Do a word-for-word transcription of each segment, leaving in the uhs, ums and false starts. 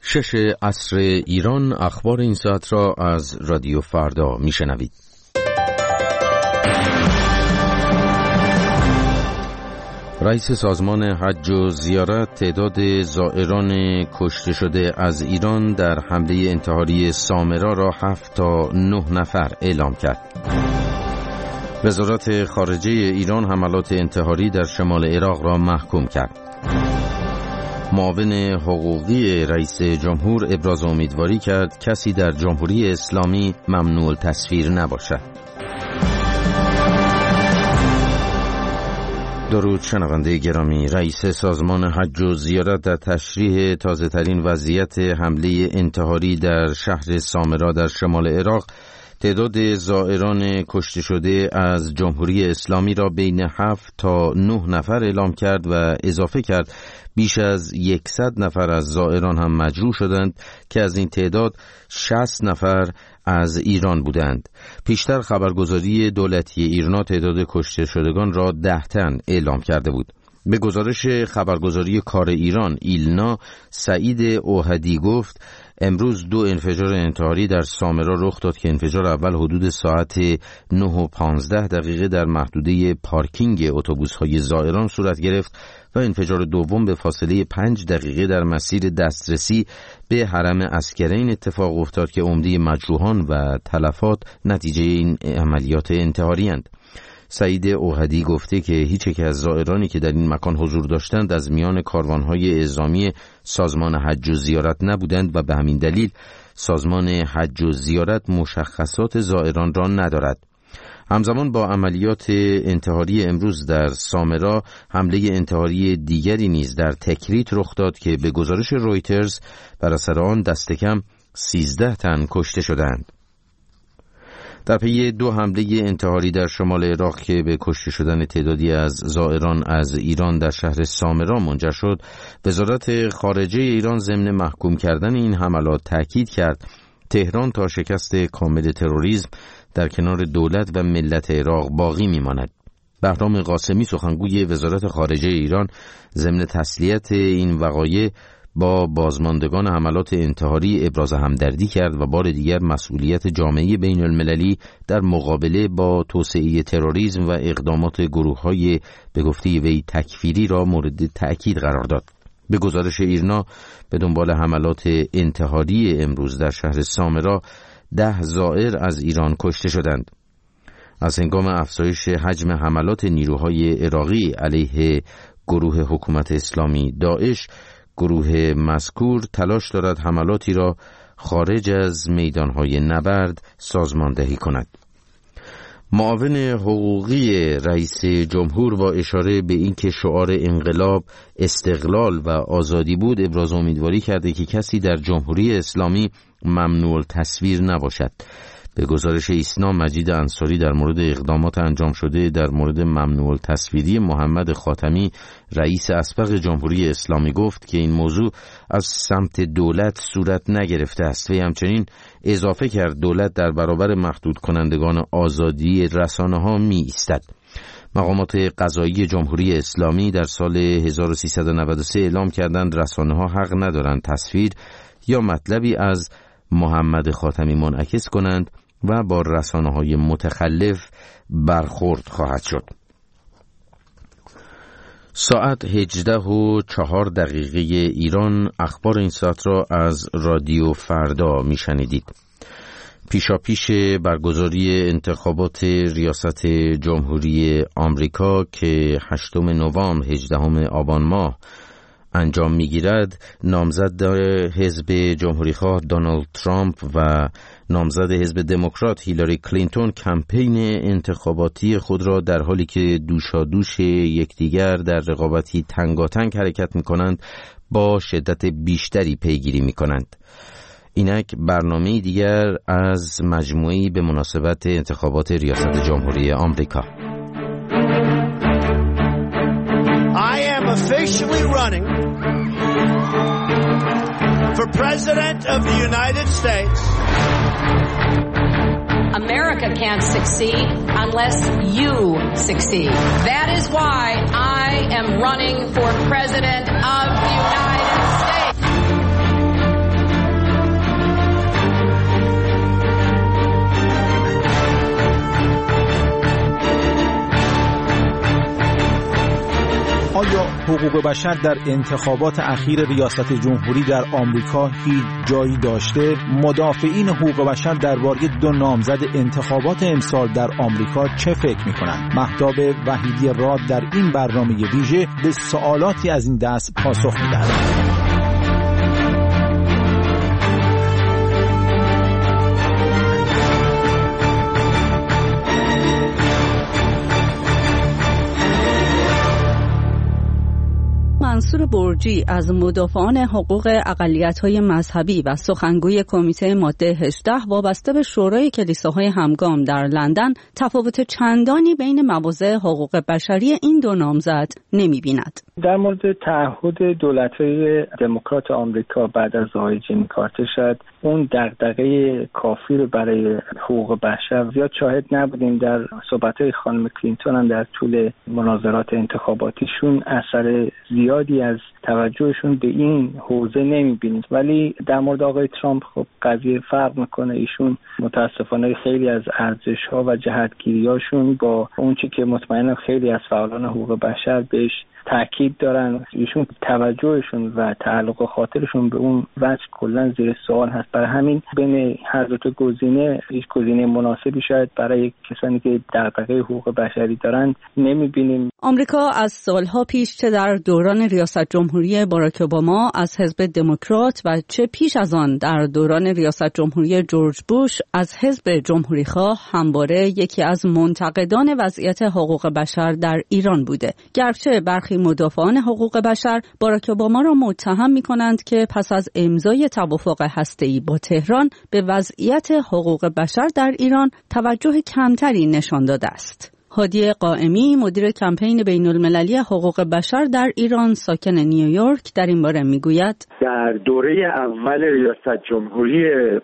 شش عصر ایران، اخبار این ساعت را از رادیو فردا میشنوید. رئیس سازمان حج و زیارت تعداد زائران کشته شده از ایران در حمله انتحاری سامرا را هفت تا نه نفر اعلام کرد. وزارت خارجه ایران حملات انتحاری در شمال عراق را محکوم کرد. معاون حقوقی رئیس جمهور ابراز امیدواری کرد کسی در جمهوری اسلامی ممنوع التصویر نباشد. درود شنونده گرامی، رئیس سازمان حج و زیارت در تشریح تازه ترین وضعیت حمله انتحاری در شهر سامرا در شمال عراق تعداد زائران کشته شده از جمهوری اسلامی را بین هفت تا نه نفر اعلام کرد و اضافه کرد بیش از یکصد نفر از زائران هم مجروح شدند که از این تعداد شصت نفر از ایران بودند. پیشتر خبرگزاری دولتی ایرنا تعداد کشته شدگان را ده تن اعلام کرده بود. به گزارش خبرگزاری کار ایران ایلنا، سعید اوهدی گفت امروز دو انفجار انتحاری در سامرا رخ داد که انفجار اول حدود ساعت نه و پانزده دقیقه در محدوده پارکینگ اتوبوس‌های زائران صورت گرفت و انفجار دوم به فاصله پنج دقیقه در مسیر دسترسی به حرم عسکرین اتفاق افتاد که عمده مجروحان و تلفات نتیجه این عملیات انتحاری اند. سعید اوهدی گفته که هیچ یک از زائرانی که در این مکان حضور داشتند از میان کاروانهای اعزامی سازمان حج و زیارت نبودند و به همین دلیل سازمان حج و زیارت مشخصات زائران را ندارد. همزمان با عملیات انتحاری امروز در سامرا حمله انتحاری دیگری نیز در تکریت رخ داد که به گزارش رویترز بر اثر آن دست کم سیزده تن کشته شدند. در پی دو حمله انتحاری در شمال عراق که به کشته شدن تعدادی از زائران از ایران در شهر سامرا منجر شد، وزارت خارجه ایران ضمن محکوم کردن این حملات تاکید کرد تهران تا شکست کامل تروریسم در کنار دولت و ملت عراق باقی میماند. بهرام قاسمی سخنگوی وزارت خارجه ایران ضمن تسلیت این وقایع با بازماندگان حملات انتحاری ابراز همدردی کرد و بار دیگر مسئولیت جامعه بین المللی در مقابله با توسعه تروریسم و اقدامات گروه‌های به گفته وی تکفیری را مورد تأکید قرار داد. به گزارش ایرنا به دنبال حملات انتحاری امروز در شهر سامرا ده زائر از ایران کشته شدند. از هنگام افزایش حجم حملات نیروهای عراقی علیه گروه حکومت اسلامی داعش، گروه مذکور تلاش دارد حملاتی را خارج از میدانهای نبرد سازماندهی کند. معاون حقوقی رئیس جمهور با اشاره به اینکه شعار انقلاب استقلال و آزادی بود ابراز امیدواری کرده که کسی در جمهوری اسلامی ممنوع التصویر نباشد. به گزارش ایسنا، مجید انصاری در مورد اقدامات انجام شده در مورد ممنوع التصویری محمد خاتمی رئیس اسبق جمهوری اسلامی گفت که این موضوع از سمت دولت صورت نگرفته است و همچنین اضافه کرد دولت در برابر محدود کنندگان آزادی رسانه ها می ایستد. مقامات قضایی جمهوری اسلامی در سال هزار و سیصد و نود و سه اعلام کردند رسانه ها حق ندارند تصویر یا مطلبی از محمد خاتمی منعکس کنند و با رسانه‌های متخلف برخورد خواهد شد. ساعت هجده و چهار دقیقه ایران، اخبار این ساعت را از رادیو فردا میشنیدید. پیشاپیش برگزاری انتخابات ریاست جمهوری آمریکا که هشتم نوامبر هجدهم آبان ماه انجام میگیرد، نامزد حزب جمهوریخواه دونالد ترامپ و نامزد حزب دموکرات هیلاری کلینتون کمپین انتخاباتی خود را در حالی که دوشادوش یکدیگر در رقابتی تنگاتنگ حرکت می‌کنند با شدت بیشتری پیگیری می‌کنند. اینک برنامه دیگر از مجموعه‌ای به مناسبت انتخابات ریاست جمهوری آمریکا. I am officially running for President of the United States. America can't succeed unless you succeed. That is why I am running for President of the United States. حقوق بشر در انتخابات اخیر ریاست جمهوری در آمریکا هیچ جایی داشته، مدافعین حقوق بشر درباره دو نامزد انتخابات امسال در آمریکا چه فکر می‌کنند؟ مهتاب وحیدی راد در این برنامه ویژه به سوالاتی از این دست پاسخ می‌دهد. منصور برجی از مدافعان حقوق اقلیت‌های مذهبی و سخنگوی کمیته ماده هجده وابسته به شورای کلیساهای همگام در لندن تفاوت چندانی بین مواضع حقوق بشری این دو نامزد نمی‌بیند. در مورد تعهد دولت‌های دموکرات آمریکا بعد از آقای جیمی کارتر شاید اون دغدغه کافی رو برای حقوق بشر زیاد شاهد نبودیم. در صحبت‌های خانم کلینتون هم در طول مناظرات انتخاباتیشون اثر زیادی از توجهشون به این حوزه نمی‌بینید، ولی در مورد آقای ترامپ خب قضیه فرق میکنه. ایشون متاسفانه خیلی از ارزش‌ها و جهتگیری‌هاشون با اون چیزی که مطمئنا خیلی از فعالان حقوق بشر بهش تاکید دارن، ایشون توجهشون و تعلق خاطرشون به اون وجه کلا زیر سوال هست. برای همین بین هر دو تا گزینه هیچ گزینه مناسبی شاید برای کسانی که دغدغه حقوق بشری دارن نمی‌بینیم. آمریکا از سالها پیش چه در دوران ریاست جمهوری باراک اوباما از حزب دموکرات و چه پیش از آن در دوران ریاست جمهوری جورج بوش از حزب جمهوری‌خواه همواره یکی از منتقدان وضعیت حقوق بشر در ایران بوده. گرچه برخی مدافعان حقوق بشر باراک اوباما را متهم می‌کنند که پس از امضای توافق هسته‌ای با تهران به وضعیت حقوق بشر در ایران توجه کمتری نشان داده است. هادی قائمی مدیر کمپین بین‌المللی حقوق بشر در ایران ساکن نیویورک در این باره میگوید در دوره اول ریاست جمهوری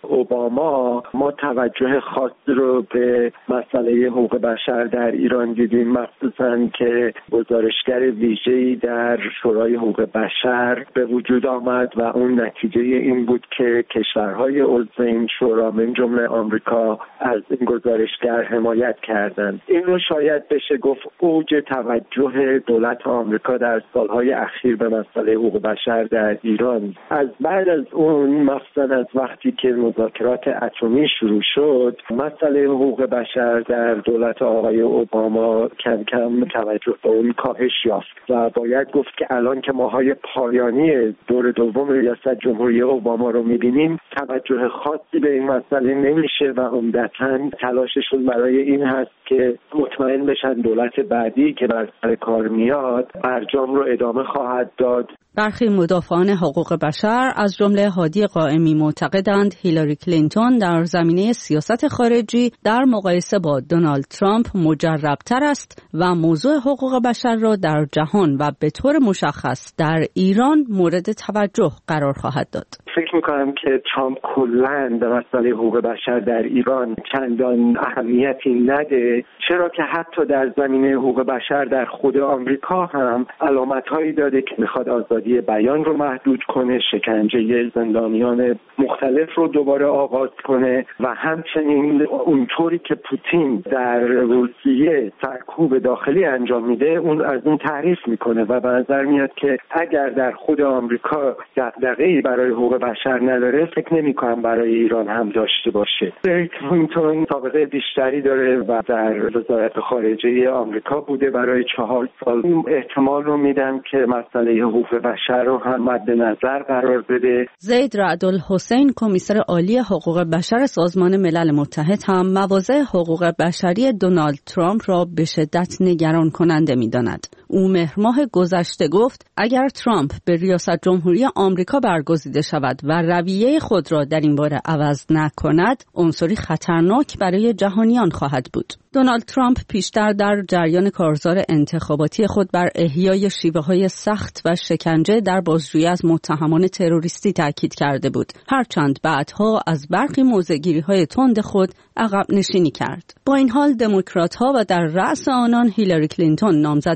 اوباما ما توجه خاص رو به مسئله حقوق بشر در ایران دیدیم، مخصوصاً که گزارشگر ویژه‌ای در شورای حقوق بشر به وجود آمد و اون نتیجه این بود که کشورهای عضو این شورا من جمله آمریکا از این گزارشگر حمایت کردند. این رو شاید بشه گفت اوج توجه دولت آمریکا در سالهای اخیر به مسئله حقوق بشر در ایران. از بعد از اون مخصوصا از وقتی که مذاکرات اتمی شروع شد مسئله حقوق بشر در دولت آقای اوباما کم کم توجه به اون کاهش یافت و باید گفت که الان که ماهای پایانی دور دوم ریاست جمهوری اوباما رو می‌بینیم توجه خاصی به این مسئله نمیشه و عمدتاً تلاششون برای این هست که مطمئن بشن دولت بعدی که بر سر کار میاد برجام رو ادامه خواهد داد. برخی مدافعان حقوق بشر از جمله هادی قائمی معتقدند هیلاری کلینتون در زمینه سیاست خارجی در مقایسه با دونالد ترامپ مجرب‌تر است و موضوع حقوق بشر را در جهان و به طور مشخص در ایران مورد توجه قرار خواهد داد. فکر میکنم که ترامپ کلاً به مسئله حقوق بشر در ایران چندان اهمیتی نده، چرا که حتی در زمینه حقوق بشر در خود آمریکا هم علامت‌هایی داده که میخواد آزادی بیان رو محدود کنه، شکنجه زندانیان مختلف رو دوباره آغاز کنه و همچنین اونطوری که پوتین در روسیه سرکوب داخلی انجام میده اون از اون تعریف میکنه و به نظر میاد که اگر در خود آمریکا دغدغه‌ای برای حقوق بشر نداره فکر نمی‌کنم برای ایران هم داشته باشه. کلینتون سابقه بیشتری داره و در وزارت خارجه آمریکا بوده برای چهار سال. احتمال رو میدم که مسئله حقوق بشر رو هم مد نظر قرار بده. زید رعدالحسین کمیسر عالی حقوق بشر سازمان ملل متحد هم مواضع حقوق بشری دونالد ترامپ را به شدت نگران کننده می‌داند. او مهر ماه گذشته گفت اگر ترامپ به ریاست جمهوری آمریکا برگزیده شود و رویه خود را در این باره عوض نکند، عنصری خطرناک برای جهانیان خواهد بود. دونالد ترامپ پیشتر در جریان کارزار انتخاباتی خود بر احیای شیوه‌های سخت و شکنجه در بازجویی از متهمان تروریستی تاکید کرده بود، هرچند بعدها از برخی موضع‌گیری‌های تند خود عقب نشینی کرد. با این حال دموکرات‌ها و در رأس آنان هیلاری کلینتون نامزد این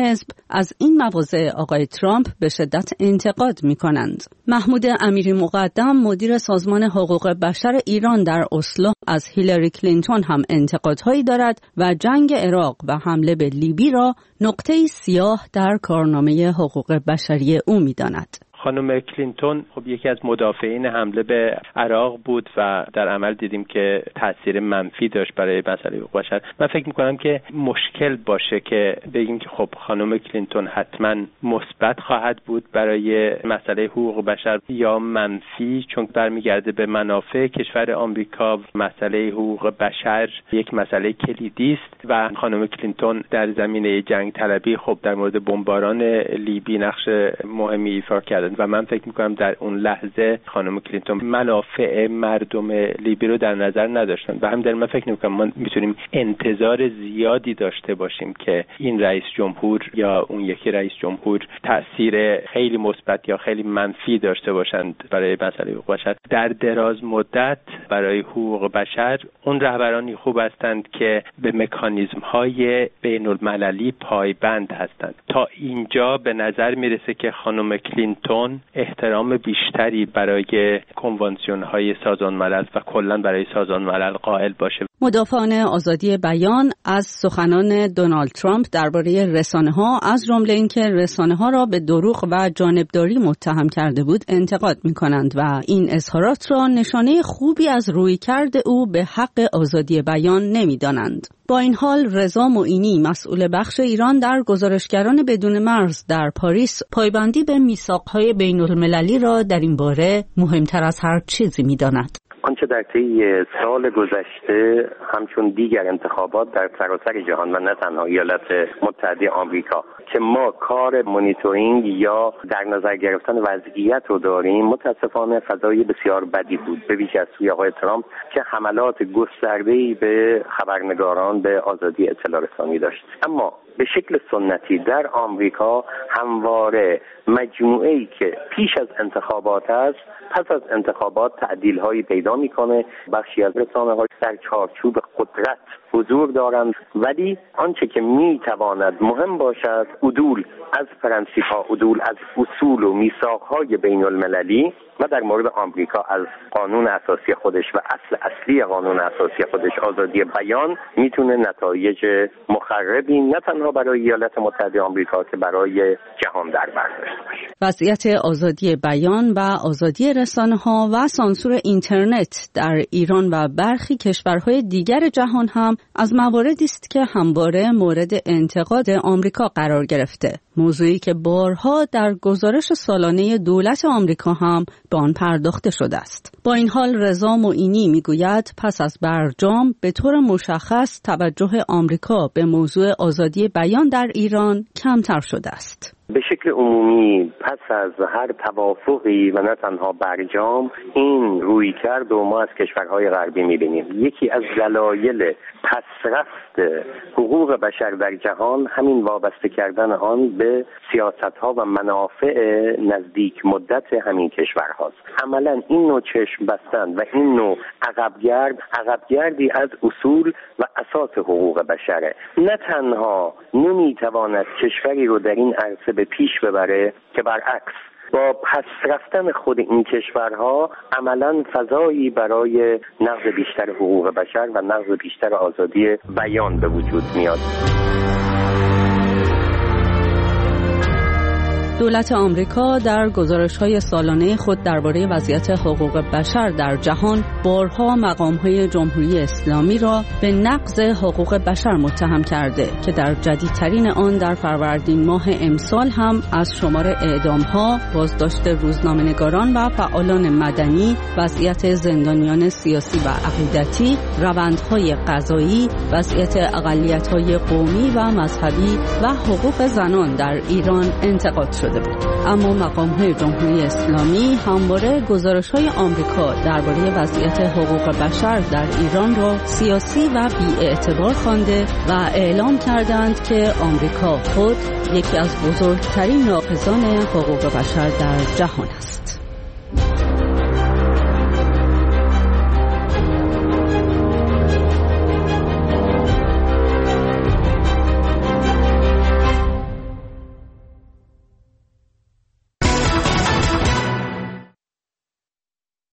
حزب از این مواضع آقای ترامپ به شدت انتقاد می‌کنند. محمود امیری مقدم مدیر سازمان حقوق بشر ایران در اسلو از هیلاری کلینتون هم انتقادهایی دارد و جنگ عراق و حمله به لیبی را نقطه‌ای سیاه در کارنامه حقوق بشری او می‌داند. خانم کلینتون خب یکی از مدافعین حمله به عراق بود و در عمل دیدیم که تاثیر منفی داشت برای مسئله حقوق بشر. من فکر می‌کنم که مشکل باشه که بگیم که خب خانم کلینتون حتما مثبت خواهد بود برای مسئله حقوق بشر یا منفی، چون برمیگرده به منافع کشور آمریکا. مسئله حقوق بشر یک مسئله کلیدی است و خانم کلینتون در زمینه جنگ طلبی خب در مورد بمباران لیبی نقش مهمی ایفا کرد و من فکر میکنم در اون لحظه خانم کلینتون منافع مردم لیبی رو در نظر نداشتن و همین من فکر میکنم ما میتونیم انتظار زیادی داشته باشیم که این رئیس جمهور یا اون یکی رئیس جمهور تأثیر خیلی مثبت یا خیلی منفی داشته باشند برای مسئله حقوق بشر. در دراز مدت برای حقوق بشر اون رهبرانی خوب هستند که به مکانیزم های بین المللی پایبند هستند. تا اینجا به نظر میرسه که خانم کلینتون احترام بیشتری برای کنوانسیون های سازمان ملل و کلاً برای سازمان ملل قائل باشه. مدافعان آزادی بیان از سخنان دونالد ترامپ درباره رسانه‌ها از جمله اینکه رسانه‌ها را به دروغ و جانبداری متهم کرده بود انتقاد می‌کنند و این اظهارات را نشانه خوبی از رویکرد او به حق آزادی بیان نمی‌دانند. با این حال رضا معینی مسئول بخش ایران در گزارشگران بدون مرز در پاریس پایبندی به میثاق‌های بین‌المللی را در این باره مهمتر از هر چیزی می‌داند. آنچه در طی سال گذشته همچون دیگر انتخابات در سراسر جهان و نه تنها ایالات متحده آمریکا که ما کار مونیتورینگ یا در نظر گرفتن وضعیت رو داریم، متاسفانه فضای بسیار بدی بود به ویژه از سوی آقای ترامپ که حملات گسترده‌ای به خبرنگاران به آزادی اطلاع رسانی داشت. اما به شکل سنتی در آمریکا همواره مجموعه‌ای که پیش از انتخابات است پس از انتخابات تعدیل‌هایی پیدا می‌کنه. بخشی از رسانه‌ها در چارچوب قدرت حضور دارند، ولی آنچه که می‌تواند مهم باشد عدول از پرنسیپ‌ها، عدول از اصول و میثاق‌های بین‌المللی و در مورد آمریکا از قانون اساسی خودش و اصل اصلی قانون اساسی خودش آزادی بیان میتونه نتایج مخربی نه تنها برای ایالات متحده آمریکا که برای جهان در بر داشته باشه. وضعیت آزادی بیان و آزادی رسانه‌ها و سانسور اینترنت در ایران و برخی کشورهای دیگر جهان هم از مواردی است که همواره مورد انتقاد آمریکا قرار گرفته. موضوعی که بارها در گزارش سالانه دولت آمریکا هم به آن پرداخته شده است. با این حال رضا معینی میگوید پس از برجام به طور مشخص توجه آمریکا به موضوع آزادی بیان در ایران کمتر شده است. به شکل عمومی پس از هر توافقی و نه تنها برجام این روی کرد و ما از کشورهای غربی میبینیم. یکی از دلایل پسرفت حقوق بشر در جهان همین وابسته کردن آن به سیاست‌ها و منافع نزدیک مدت همین کشورهاست. عملاً این نوع چشم بستن و این نوع عقبگرد عقبگردی از اصول و اساس حقوق بشره. نه تنها نمیتواند کشوری رو در این عرصه به پیش ببره که برعکس با پس رفتن خود این کشورها عملاً فضایی برای نقض بیشتر حقوق بشر و نقض بیشتر آزادی بیان به وجود میاد. دولت آمریکا در گزارش‌های سالانه خود درباره وضعیت حقوق بشر در جهان بارها مقام‌های جمهوری اسلامی را به نقض حقوق بشر متهم کرده که در جدیدترین آن در فروردین ماه امسال هم از شمار اعدام‌ها، بازداشت روزنامه‌نگاران و فعالان مدنی، وضعیت زندانیان سیاسی و عقیدتی، روندهای قضایی، وضعیت اقلیت‌های قومی و مذهبی و حقوق زنان در ایران انتقاد شده بود. اما مقام‌های جمهوری اسلامی همواره گزارش‌های آمریکا درباره وضعیت حقوق بشر در ایران را سیاسی و بی‌اعتبار خوانده و اعلام کردند که آمریکا خود یکی از بزرگترین ناقضان حقوق بشر در جهان است.